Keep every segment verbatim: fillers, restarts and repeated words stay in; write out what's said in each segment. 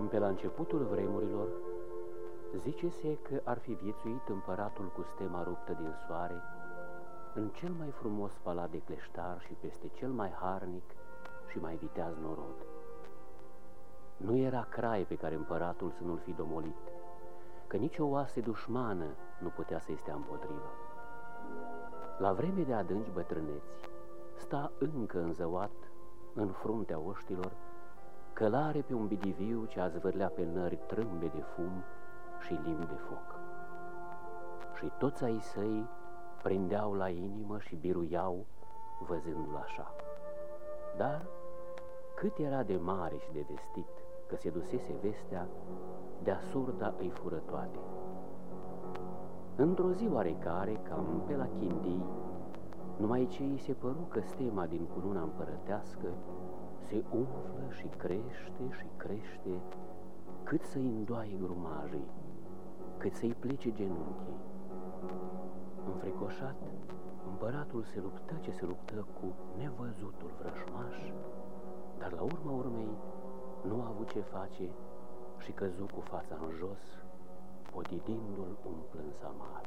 Pe la începutul vremurilor, zice-se că ar fi viețuit împăratul cu stema ruptă din soare în cel mai frumos palat de cleștar și peste cel mai harnic și mai viteaz norod. Nu era crai pe care împăratul să nu-l fi domolit, că nicio oase dușmană nu putea să-i stea împotrivă. La vreme de adânci bătrâneți, sta încă înzăuat în fruntea oștilor, călare pe un bidiviu ce a zvârlea pe nări trâmbe de fum și limbi de foc. Și toți ai săi prindeau la inimă și biruiau văzându-l așa. Dar cât era de mare și de vestit că se dusese vestea, de-a surda îi fură toate. Într-o zi oarecare, cam pe la Chindii, numai ce îi se păru că stema din cununa împărătească se umflă și crește și crește, cât să-i îndoaie grumajii, cât să-i plece genunchii. Înfricoșat, împăratul se luptă ce se luptă cu nevăzutul vrăjmaș, dar la urma urmei nu a avut ce face și căzu cu fața în jos, podidindu-l un plâns amar.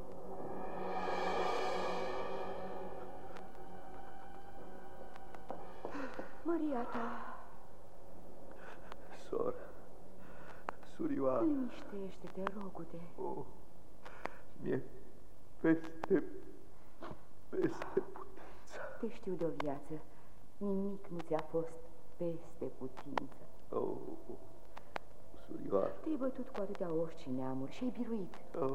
Maria ta! Sora, surioară! Liniștește-te, rogute! Oh, mi-e peste, peste putință. Te știu de o viață, nimic nu ți-a fost peste putință. Oh, surioară! Te-ai bătut cu atâtea oști și neamuri și ai biruit. Oh,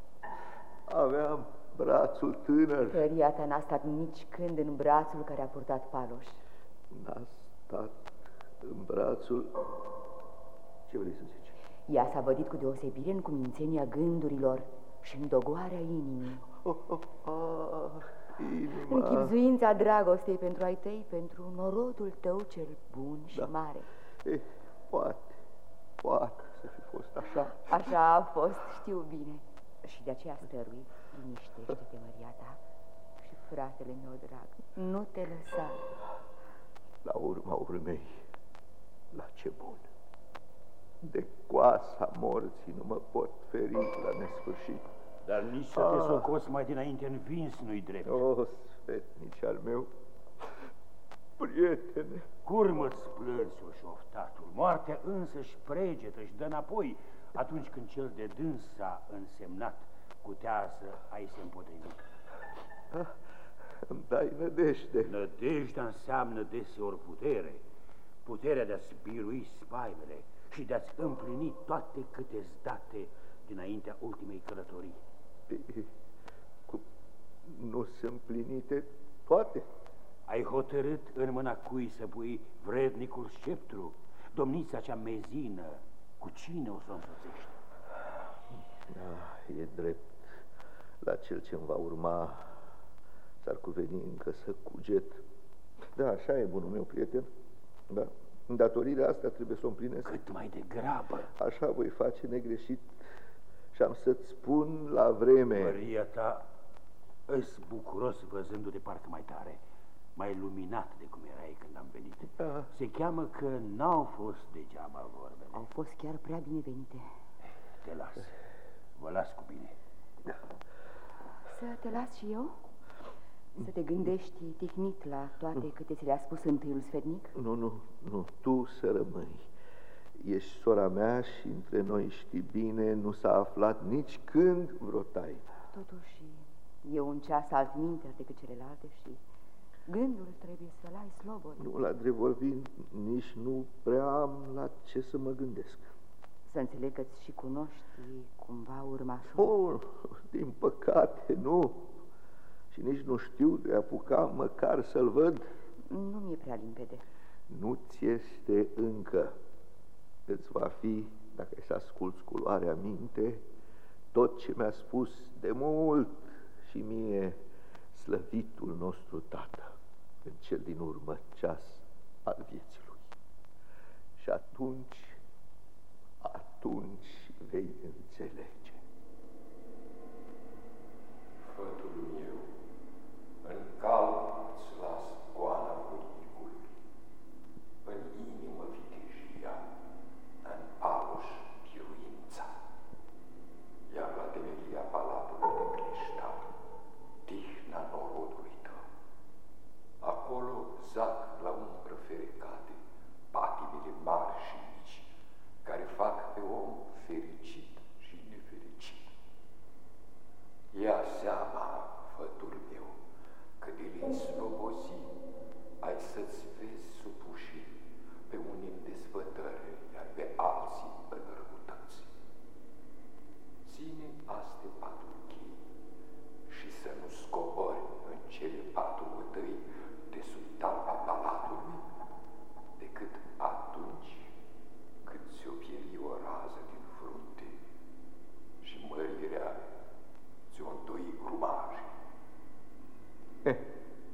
aveam brațul tânăr. Tăria ta n-a stat nici când în brațul care a purtat Paloș. N-a stat în brațul... Ce vrei să zici? Ea s-a vădit cu deosebire în cumințenia gândurilor și în dogoarea inimii. Oh, oh, oh, inima. În chibzuința dragostei pentru ai tăi, pentru norodul tău cel bun și da. mare. E, poate, poate să fi fost așa. Așa a fost, știu bine. Și de aceea stărui, liniștește-te, Maria ta, și fratele meu drag, nu te lăsa. La urma urmei, la ce bun! De coasa morții nu mă pot feri la nesfârșit. Dar nici să te socoți mai dinainte învins nu-i drept. O, sfetnici al meu, prietene! Curmă-ți plânsul și oftatul, moartea însă-și pregetă și dă înapoi atunci când cel de dânsa însemnat cutează ai se împotrivi. Ah, îmi dai nădejde. Nădejdea înseamnă deseori putere, puterea de a-ți birui spaimele și de a-ți împlini toate câte-ți date dinaintea ultimei călătorii. Cum nu sunt împlinite toate? Ai hotărât în mâna cui să pui vrednicul sceptru, domnița cea mezină, cu cine o să o însoțești? Da, e drept. La cel ce-mi va urma s-ar cuveni încă să cuget. Da, așa e, bunul meu prieten. Da, îndatorirea asta trebuie să o împlinesc. Cât mai degrabă. Așa voi face negreșit și am să-ți spun la vreme. Maria ta, îs bucuros văzându-te parcă mai tare, mai luminat de cum erai când am venit. Da. Se cheamă că n-au fost degeaba vorbele. Au fost chiar prea binevenite. Te las, vă las cu bine. Da. Să te las și eu? Să te gândești tihnit la toate nu. câte ți le-a spus întâiul sfetnic? Nu, nu, nu, tu să rămâi. Ești sora mea și între noi știi bine, nu s-a aflat nici când vreo taină. Totuși, e un ceas altminteri decât celelalte și gândul trebuie să-l ai slobod. Nu, la drept vorbind, nici nu prea am la ce să mă gândesc. Să înțeleg că-ți și cunoști cumva urmașul? Oh, din păcate, nu. Și nici nu știu de apuca măcar să-l văd. Nu mi-e prea limpede. Nu ți este încă. Îți va fi, dacă ai să asculți cu luarea minte, tot ce mi-a spus de mult și mie slăvitul nostru tată în cel din urmă ceas al vieții lui. Și atunci, atunci vei înțelege. Fătul meu, în calp îți las goana voinicului, în inimă vitejia, în aur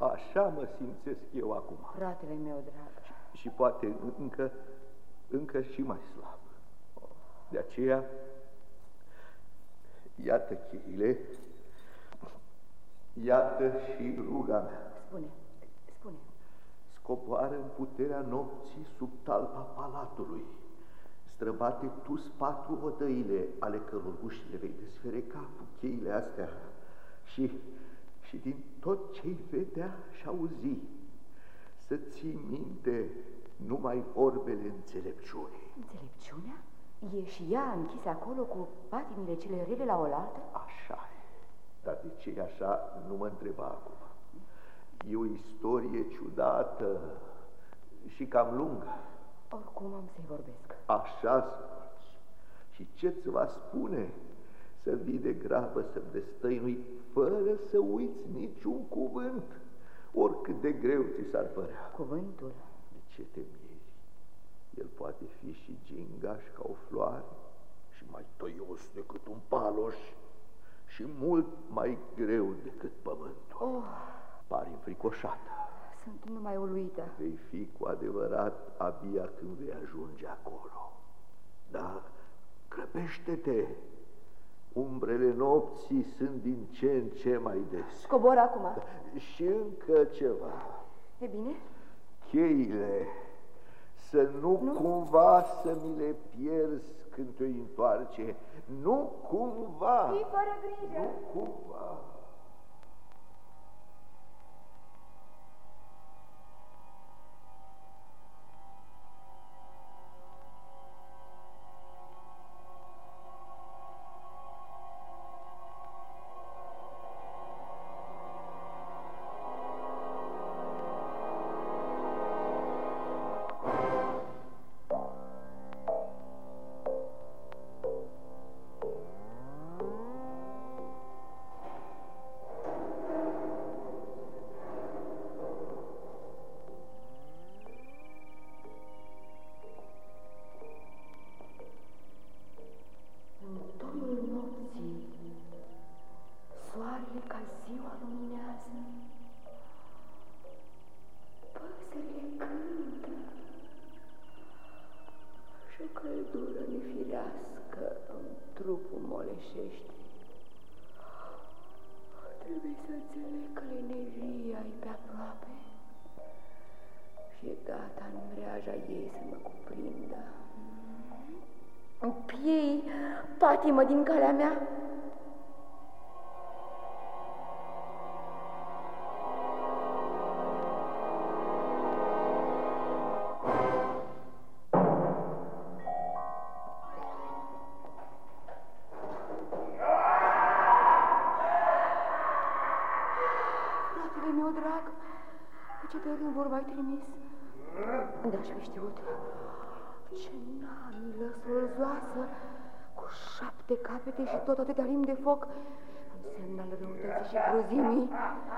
Așa mă simțesc eu acum. Fratele meu drag. Și, și poate încă, încă și mai slab. De aceea, iată cheile, iată și ruga mea. Spune, spune. Scoboară în puterea nopții sub talpa palatului. Străbate tu patru odăile, ale căror uși le vei desfereca cu cheile astea. Și, și din tot ce-i vedea și auzi, să ții minte numai vorbele înțelepciunii. Înțelepciunea? E și ea închisă acolo cu patimile cele rele la oaltă? Așa e. Dar de ce e așa, nu mă întreba acum. E o istorie ciudată și cam lungă. Oricum am să-i vorbesc. Așa spune. Și ce-ți va spune? Să vii de grabă să-mi destăinui fără să uiți niciun cuvânt, oricât de greu ți s-ar părea. Cuvântul? De ce te miri? El poate fi și gingaș ca o floare și mai tăios decât un paloș și mult mai greu decât pământul. Oh. Pari înfricoșată. Sunt numai uluită. Vei fi cu adevărat abia când vei ajunge acolo. Dar grăbește-te! Umbrele nopții sunt din ce în ce mai des. Cobor acum. Și încă ceva. E bine? Cheile, să nu, nu cumva să mi le pierzi când te întoarce. Nu cumva. Fii fără grijă. Nu cumva. Trebuie să înțeleg că leneria e pe aproape și e gata în mreaja ei să mă cuprindă. Piei patimă din calea mea. De-aș fi știut ce namilă solzoasă, cu șapte capete și tot atâtea limbi de foc, însemn al răutății și cruzimii.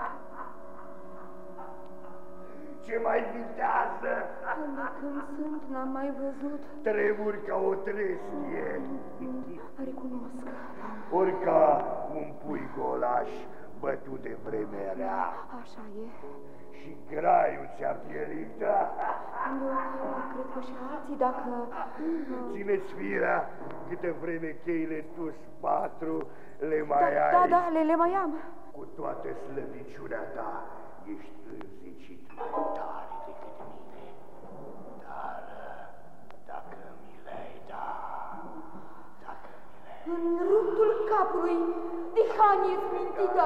Ce mai vitează? De când sunt, n-am mai văzut. Tremuri ca o trestie. Recunosc. Ori ca un pui golaș bătut de vreme rea. Așa e. Și graiul ți-a pierit. Eu cred că și alții, dacă... Ține-ți firea, câte vreme cheile tu patru le mai da, ai. Da, da, le, le mai am. Cu toată slăbiciunea ta, ești înzicit mai tare decât mine. Dar dacă mi le-ai da, dacă mi le-ai... În ruptul capului, dihanie smintită.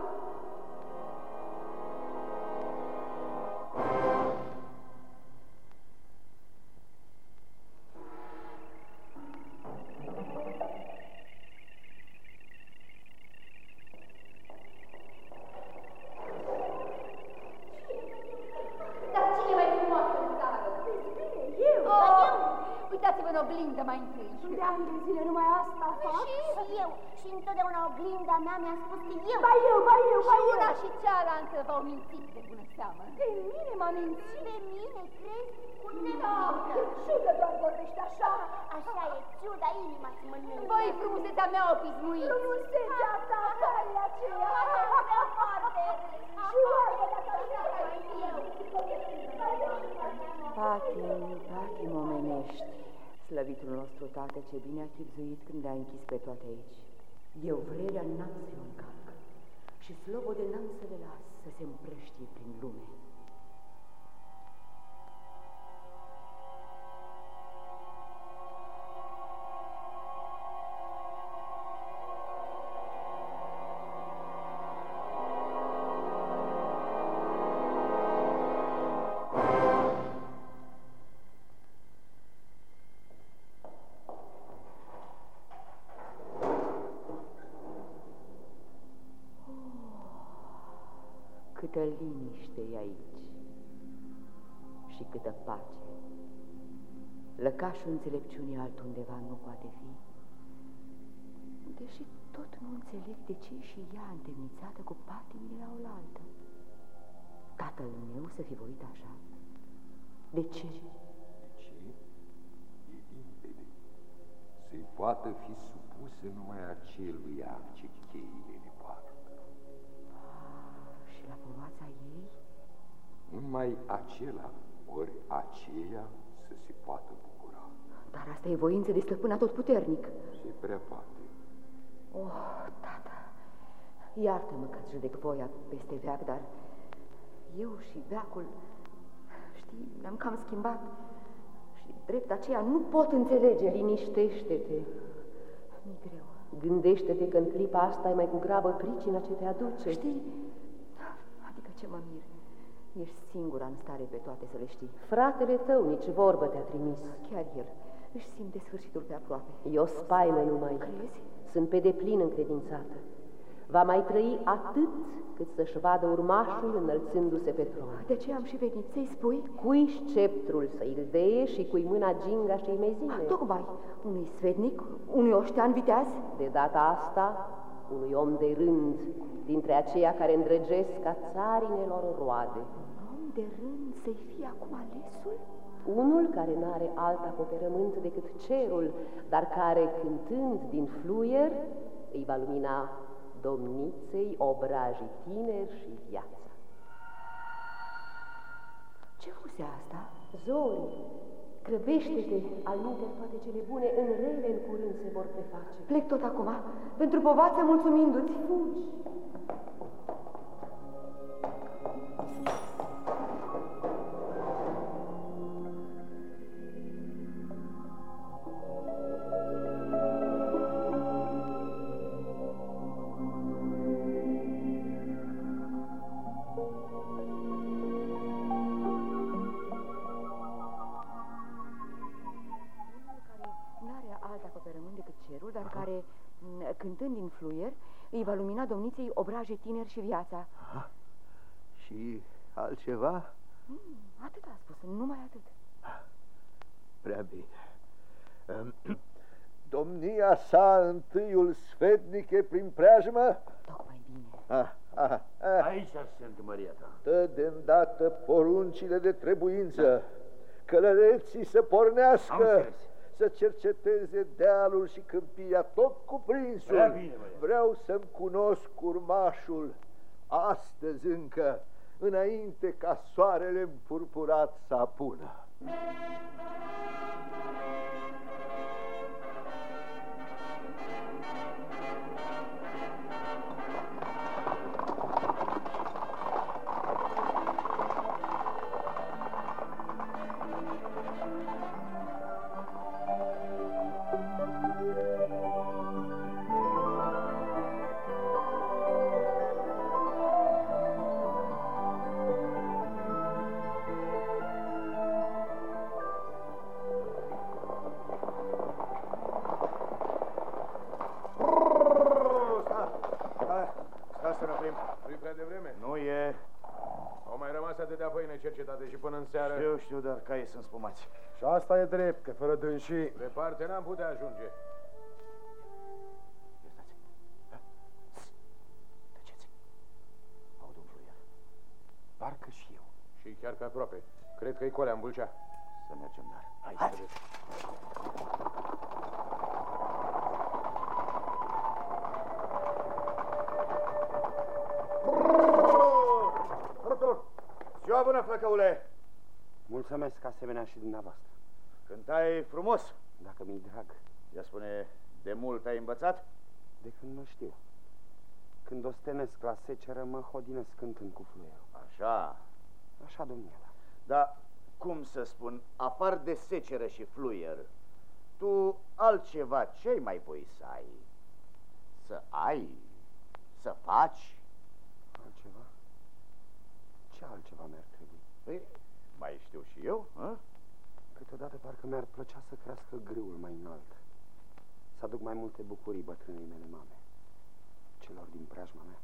Oglindă mai întâi. De ani de zile numai asta fac. Și eu. Și întotdeauna oglinda mea mi-a spus că eu. Ba eu, ba eu, ba eu. Și una eu. și cealaltă v-au mințit de bună seamă. Pe mine m-a mințit. Pe mine, crezi? Cu Da, ciudă doar vorbești așa. Așa e, ciuda, inima ți mănâncă. Voi frumusețea mea o pismuiți. Frumusețea ta, care e aceea? Mă, foarte râs. Jură-mă dacă Slăvitul nostru, Tată, ce bine a chibzuit când le-a închis pe toate aici. Eu vrerea n-am să le încalc și slobode n-am să le las să se împrăștie prin lume. Câtă liniște e aici și câtă pace. Lăcașul înțelepciunii altundeva nu poate fi, deși tot nu înțeleg de ce și ea întemnițată cu patimile la oaltă. Tatăl meu să fi voit așa? De ce? De ce? E limpede. Să-i poată fi supusă numai aceluia ce cheile ne poartă. Și la povața ei? Numai acela ori aceea să se poată bucura. Dar asta e voință de stăpân atotputernic. Se prea poate. Oh, tată, iartă-mă că-ți judec voia peste veac, dar eu și veacul, știi, ne-am cam schimbat și drept aceea nu pot înțelege. Liniștește-te. Mi-e greu. Gândește-te că în clipa asta e mai cu grabă pricina ce te aduce. Știi, adică ce mă mir, ești singura în stare pe toate să le știi. Fratele tău nici vorbă te-a trimis. Chiar el își simte sfârșitul pe aproape. E o spaimă numai. Crezi? Sunt pe deplin încredințată. Va mai trăi atât cât să-și vadă urmașul înălțându-se pe tron. De ce am și venit să-i spui? Cui sceptrul să-i deie și cui mâna ginga și-i mezine. Ah, tocmai, unui svednic, unui oștean viteaz. De data asta, unui om de rând, dintre aceia care îndrăgesc ca țarinelor roade. Un om de rând să-i fie acum alesul? Unul care n-are alt acoperământ decât cerul, dar care, cântând din fluier, îi va lumina domniței, obrajii tineri și viața. Ce fuse asta? Zori, grăbește-te, alminte toate cele bune, în rele în curând se vor preface. Plec tot acum, pentru povață mulțumindu-ți. Fugi! Dar care, cântând din fluier, îi va lumina domniței obraje tineri și viața. Aha. Și altceva? Mm, atât a spus, numai atât. Prea bine. Domnia sa întâiul sfetnice prin preajmă? Tocmai bine. Ah, ah, ah. Aici sunt, Maria ta. Dă de îndată poruncile de trebuință, călăreții să pornească, să cerceteze dealul și câmpia, tot cuprinsul. Prea bine, vreau să-mi cunosc urmașul astăzi încă, înainte ca soarele împurpurat să apună. Cercetate și până în seară. Știu, știu, dar caii sunt spumați. Și asta e drept, că fără dânsii departe n-am putea ajunge. Iertați. Tăceți. Aud un fluier. Parcă și eu. Și chiar pe aproape. Cred că-i colea în Vâlcea. Să mergem, dar. Hai, hai. Ziua bună, flăcăule! Mulțumesc asemenea și dumneavoastră. Cântai frumos. dacă mi-i drag. Ia spune, de mult ai învățat? De când mă știu. Când ostenesc la seceră, mă hodinesc cântând cu fluierul. Așa. Așa, domnia ta. Dar, cum să spun, apar de seceră și fluier, tu altceva ce-ai mai voi să ai? Să ai? Să faci? Altceva? Ce altceva mi-ar trebui? Păi, mai știu și eu, a? Câteodată parcă mi-ar plăcea să crească grâul mai înalt, să aduc mai multe bucurii bătrânei mele mame, celor din preajma mea.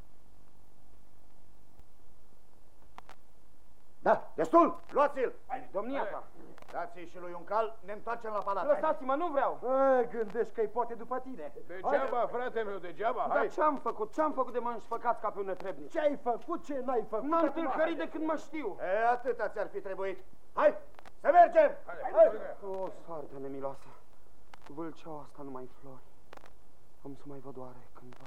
Da, destul! Luați-l! Domnia ta! Dați-i și lui un cal, ne întoarcem la palat. Lăsați-mă, nu vreau! A, gândești că-i poate după tine. Degeaba, frate meu, degeaba, hai! Dar ce-am făcut? Ce-am făcut de mă înșfăcați ca pe un netrebnic? Ce ai făcut? Ce n-ai făcut? N-am tâlhărit de când mă știu. E, atâta ți-ar fi trebuit. Hai, să mergem! Hai, hai. O, soartă nemiloasă. Vâlceaua asta nu mai flori. Am să mai văd oare cândva.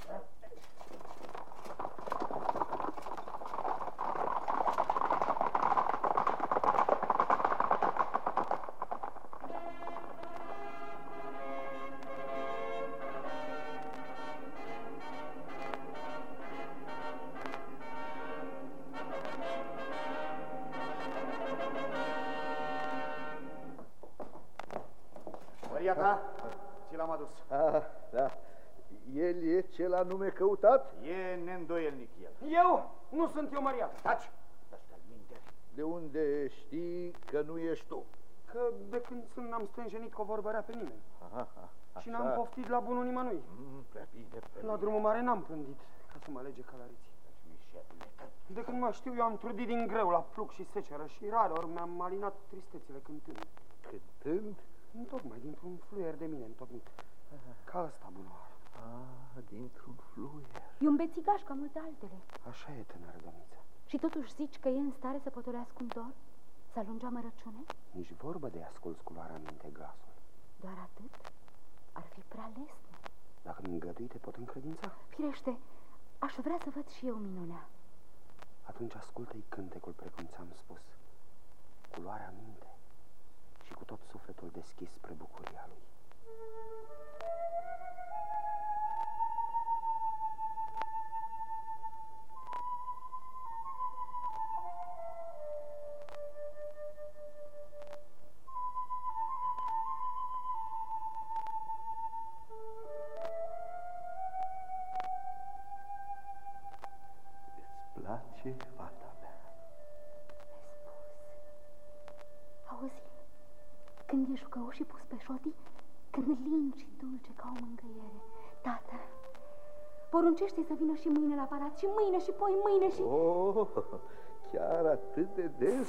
Iată, ți l-am adus. Ah, da. El e cel anume căutat? E neîndoielnic el. Eu? Nu sunt eu, Maria. Taci! Ăsta-l minte. De unde știi că nu ești tu? Că de când sunt n-am stânjenit cu o vorbă rea pe nimeni. Aha, aha, și n-am poftit la bunul nimănui. Mm, prea bine, prea la bine. drumul mare n-am plândit ca să mă lege călăriții. De când mă știu, eu am trudit din greu la plug și seceră și rareori mi-am alinat tristețile cântând. Cântând? Întocmai dintr-un fluier de mine întocmit. Ca ăsta, bunoară. Ah, dintr-un fluier. E un bețigaș ca multe altele. Așa e, tânără domniță. Și totuși zici că e în stare să potolească un dor? Să alunge amărăciune? Nici vorbă de asculți cu luarea minte glasul. Doar atât? Ar fi prea lesne. Dacă mi îngădui, te pot încredința? Firește, aș vrea să văd și eu minunea. Atunci ascultă-i cântecul precum ți-am spus, cu luarea minte și cu tot sufletul deschis spre bucuria lui. Îți place, fata mea? Auzi, când e jucăuș și pus pe șotii, când lin și dulce ca o mângâiere. Tată, poruncește să vină și mâine la palat, și mâine, și poi mâine, și... Oh, chiar atât de des?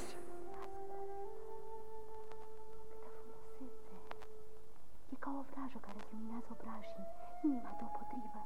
Câtă frumusețe! E ca o vrajă care îți luminează obrajii, inima deopotrivă.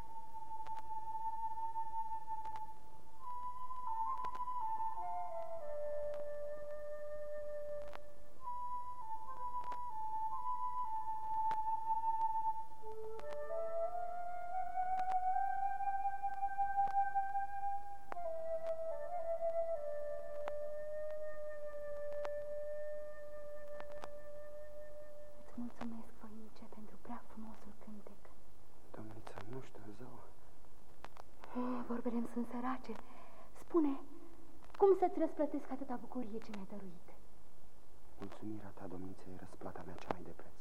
Mulțumesc, voinice, pentru prea frumosul cântec. Domniță, nu știu, zău. Oh, vorbele-mi sunt sărace. Spune, cum să-ți răsplătesc atâta bucurie ce mi-ai dăruit? Mulțumirea ta, domniță, e răsplata mea cea mai de preț.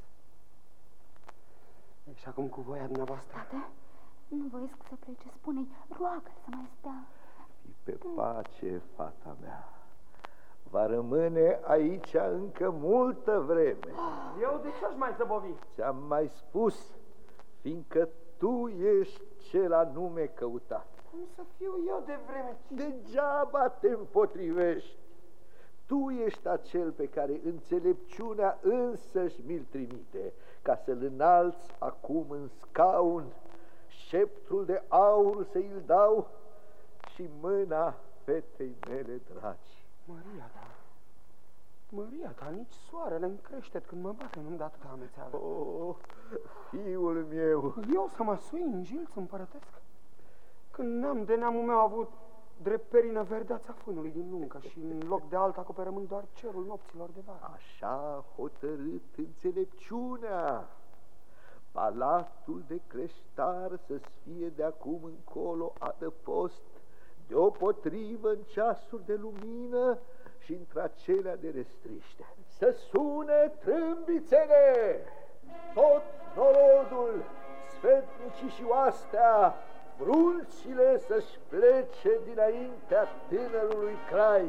E, și acum cu voia dumneavoastră. Tată, nu voiesc să plece. Spune-i, roagă-l să mai stea. Fii pe pace, fata mea. Va rămâne aici încă multă vreme. Eu de ce aș mai zăbovi? Ți-am mai spus, fiindcă tu ești cel anume căutat. Cum să fiu eu de vreme? Degeaba te împotrivești. Tu ești acel pe care înțelepciunea însăși mi-l trimite, ca să-l înalți acum în scaun, sceptrul de aur să-i dau și mâna fetei mele dragi. Maria ta, Maria ta, nici soarele în creștet când mă bate nu-mi dă atâta amețeală. Oh, fiul meu! Eu să mă sui în jilț împărătesc? Când n-am de neamul meu avut drept perină verdeața fânului din nuncă și în loc de alt acoperământ doar cerul nopților de vară. Așa a hotărât înțelepciunea. Palatul de Cleștar să-ți fie de acum încolo adăpost deopotrivă în ceasuri de lumină și într-acelea de restriște. Să sune trâmbițele! Tot norodul, sfetnicii și oastea, frunțile să-și plece dinaintea tânărului Crai.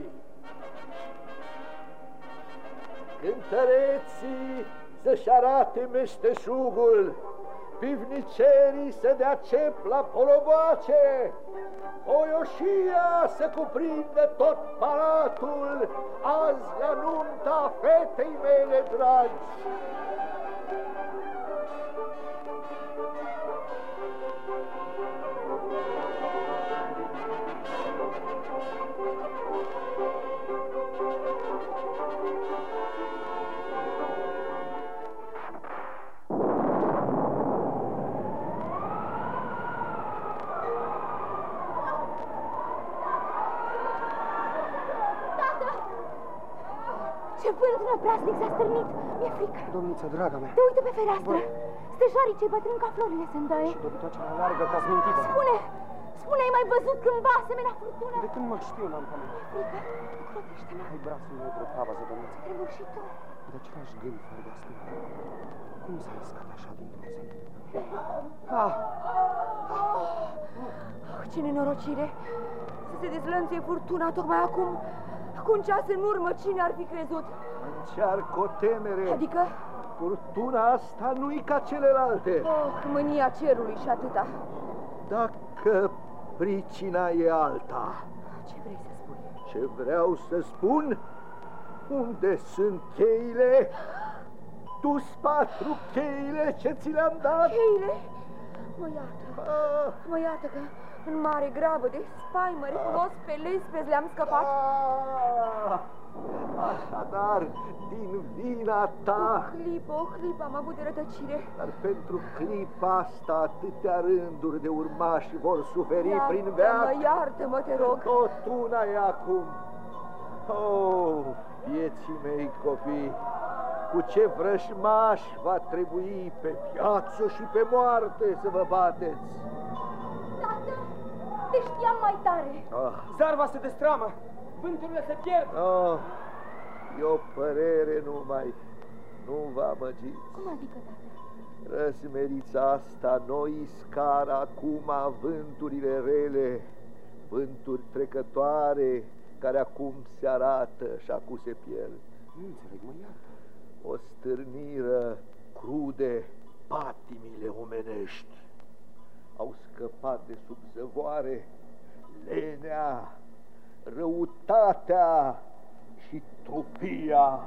Cântăreții să-și arate meșteșugul, pivnicerii să dea cep la poloboace, oioșia să cuprindă tot palatul, azi la nunta fetei mele dragi. Ce vânt năprasnic s-a stârnit! Mi-e frică! Domniță, draga mea! Te uită pe fereastră! Stejarii cei bătrân ca florile se îndoie. Și dobitoacele alargă ca smintită. Spune! Spune, ai mai văzut cândva asemenea furtună? De când mă știu, n-am pământ. Frică? Crotește-mă! Ai brațul meu grăpavă, domniță. Tremur și tu. De același gând fără stâncă. Cum s-a născat așa dintr-o zi? Ah! Oh, ce nenorocire! Să se dezlănțuie furtuna tocmai acum. Cu un ceas în urmă, cine ar fi crezut? Încearcă o temere. Adică? Furtuna asta nu-i ca celelalte. Oh, mânia cerului și atâta. Dacă pricina e alta. Ce vrei să spui? Ce vreau să spun? Unde sunt cheile? Tu patru cheile ce ți le-am dat? Cheile? Mă iartă. Ah. Mă iartă că în mare grabă de spaimă recunosc pe lespezi le-am scăpat. Ah. Așadar, din vina ta... O clipă, o clipă am avut de rătăcire. Dar pentru clipa asta atâtea rânduri de urmași vor suferi iartă prin veac. Iartă-mă, iartă-mă, te rog. Tot una e acum. Oh, vieții mei copii, cu ce vrăjmaș va trebui pe viață și pe moarte să vă bateți. Tată, te știam mai tare. Ah. Zarva se destramă, vânturile se pierd. Oh, e o părere numai, nu vă amăgiți. Cum adică, tată? Răzmerița asta noi scară acum vânturile rele, vânturi trecătoare, care acum se arată și acum se pierd. Nu înțeleg, mă iartă. O stârniră crude patimile omenești. Au scăpat de sub zăvoare lenea, răutatea și trupia.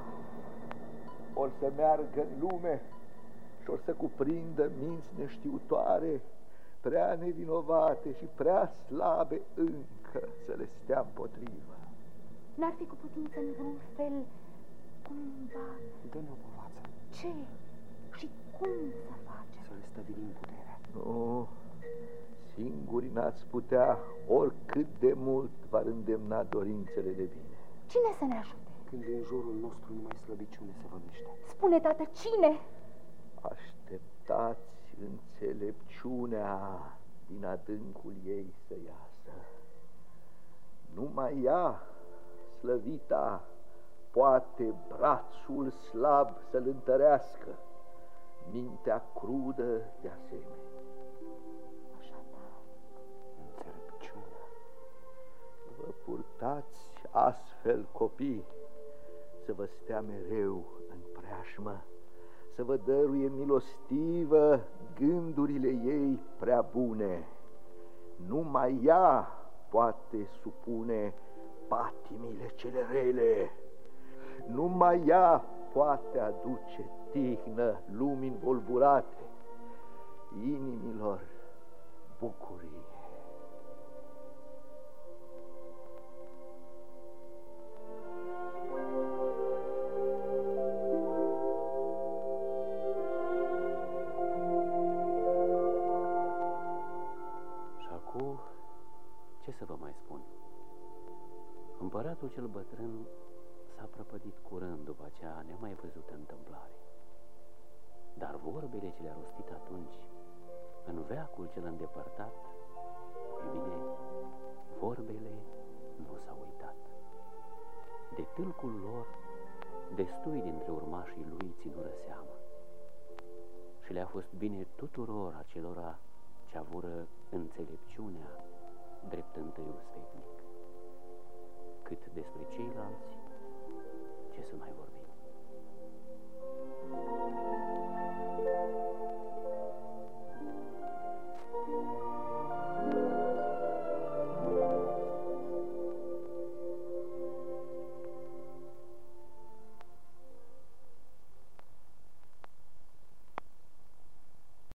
Or să meargă în lume și or să cuprindă minți neștiutoare, prea nevinovate și prea slabe încă să le stea împotrivă. N-ar fi cu putință în vreun fel cumva... Dă-ne o povață. Ce? Și cum să facem? Să le stăvilim puterea. Nu, singuri n-ați putea, oricât de mult v-ar îndemna dorințele de bine. Cine să ne ajute? Când în jurul nostru numai slăbiciune se vădește. Spune, tată, cine? Așteptați înțelepciunea din adâncul ei să iasă. Numai ea, slăvita, poate brațul slab să-l întărească, mintea crudă de asemenea. Așadar, înțelepciunea. Vă purtați astfel, copii, să vă stea mereu în preajmă, să vă dăruie milostivă gândurile ei prea bune. Numai ea poate supune patimile cele rele. Numai ea poate aduce tihnă lumii învolburate, inimilor bucurie. Și acum, ce să vă mai spun? Împăratul cel bătrân s-a prăpădit curând după acea nemai văzută întâmplare. Dar vorbele ce le-a rostit atunci, în veacul cel îndepărtat, e bine, vorbele nu s-au uitat. De tâlcul lor, destui dintre urmașii lui ținură seamă. Și le-a fost bine tuturor acelora ce avură înțelepciunea drept întâiul sfetnic. Cât despre ceilalți, ce să mai vorbim.